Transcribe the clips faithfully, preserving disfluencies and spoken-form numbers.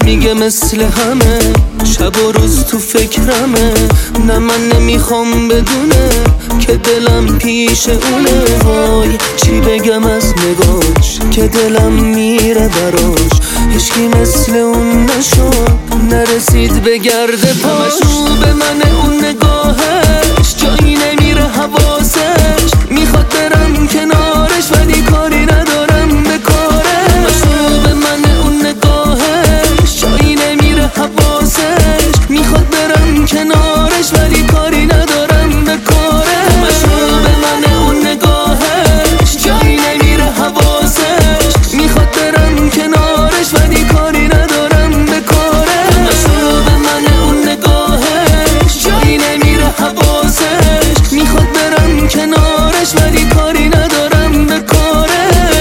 میگه مثل همه شب و روز تو فکرمه. نه من نمیخوام بدونه که دلم پیش اونه. وای چی بگم از نگاش که دلم میره براش. هیچکی مثل اون نشد نرسید به گرد پاش. رو به من اون نگاهش جایی نمیره حواسش. میخواد برم کنارش ولی کاری ندارم به کارش. رو به من اون نگاهش جایی نمیره حواسش. میخواد برم کنارش ولی کاری ندارم به کارش. رو به من اون نگاهش جایی نمیره حواسش. میخواد برم کنارش ولی کاری ندارم به کارش. رو به من اون نگاهش جایی نمیره حواسش. میخواد برم کنارش ولی کاری ندارم به کارش.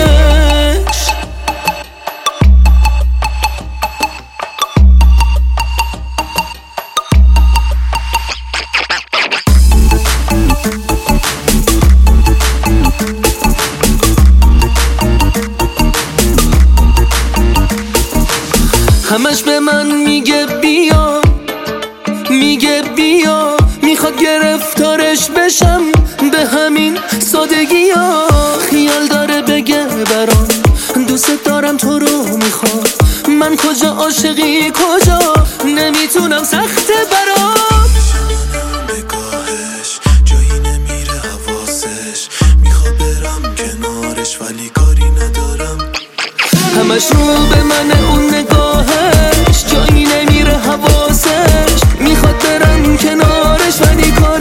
همش به من میگه بیا، میگه بیا، میخواد گرفتارش بشم به همین سادگی ها. خیال داره بگه برام دوست دارم تو رو میخوام. من کجا عاشقی کجا نمیتونم سخته برام. نگاهش جایی نمیره حواسش. میخواد برم کنارش ولی کاری ندارم. همش رو به من اون نگاهش جایی نمیره حواسش. میخواد برم کنارش ولی کاری